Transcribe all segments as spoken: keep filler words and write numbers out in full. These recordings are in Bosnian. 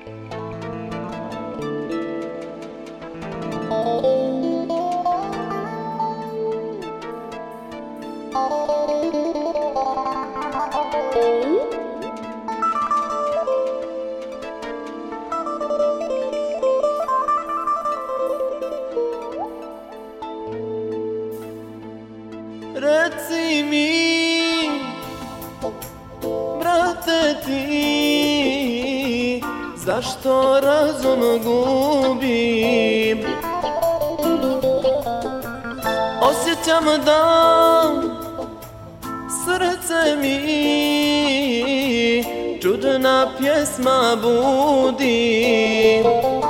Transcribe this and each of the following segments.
Reci mi, brate ti, zašto razum gubim? Osjećam da srce mi čudna pjesma budi.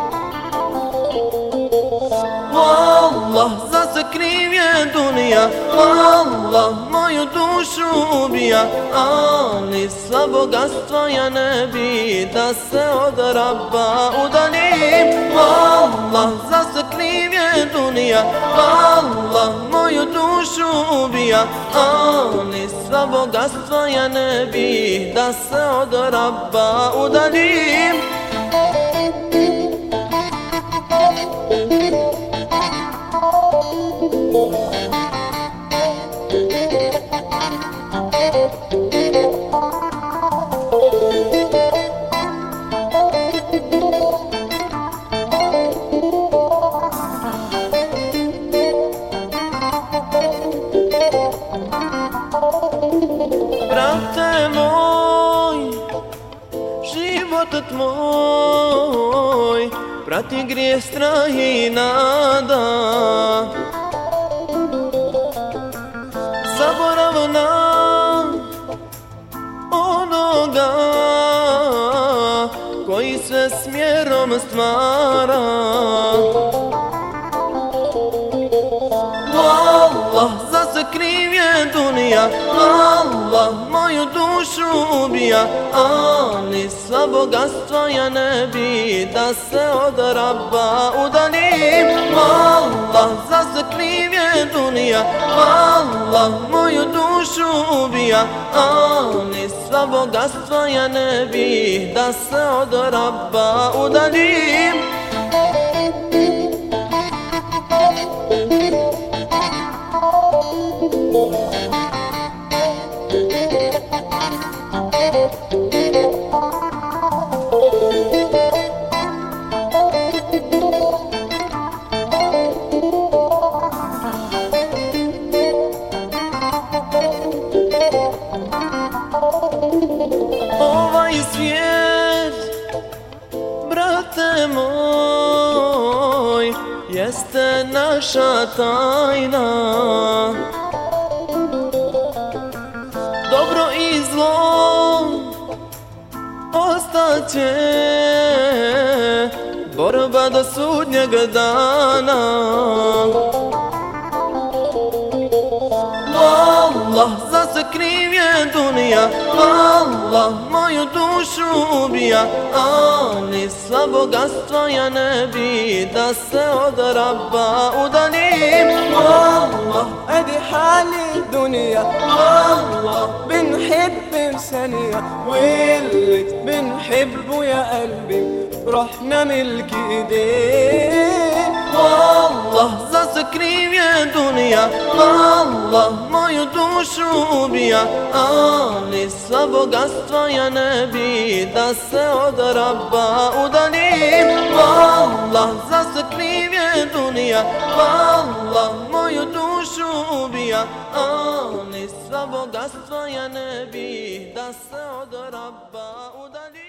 Wallah, za se kriv je dunija, Wallah, moju dušu ubija, ali sva bogatstva ja ne bi da se od Rabba udaljim. Wallah, za se kriv je dunija, Wallah, moju dušu ubija, ali sva bogatstva ja ne bi da se od Rabba udaljim. Brate moj, život tvoj prati grijeh, strah i nada. Zaborav na onoga koji sve smjerom stvara. Wallah, za se kriv je dunija, Allah, moju dušu ubija, ali sva bogatstva ja ne bi da se od Rabba udaljim. Allah, za se kriv je dunija, Allah, moju dušu ubija, ali sva bogatstva ja ne bi da se od Rabba udaljim. Ovaj svijet, brate moj, jeste naša tajna. Dobro i zlo ostaće, borba do sudnjeg dana. Wallah, za se kriv je dunija, Allah, moju dušu ubija, ali sva bogatstva ja ne bi da se od Rabba udaljim. والله ادي حالي الدنيا، والله بنحب ثانية، واللي بنحبه يا قلبي رحنا ملك ايديه. والله za se kriv je dunija, Allah, moju dušu ubija, ali sva bogatstva ja ne bi da se od Rabba udaljim. Wallah, za se kriv je dunija, Allah, moju dušu ubija, ali sva bogatstva ja ne bi da se od Rabba udaljim.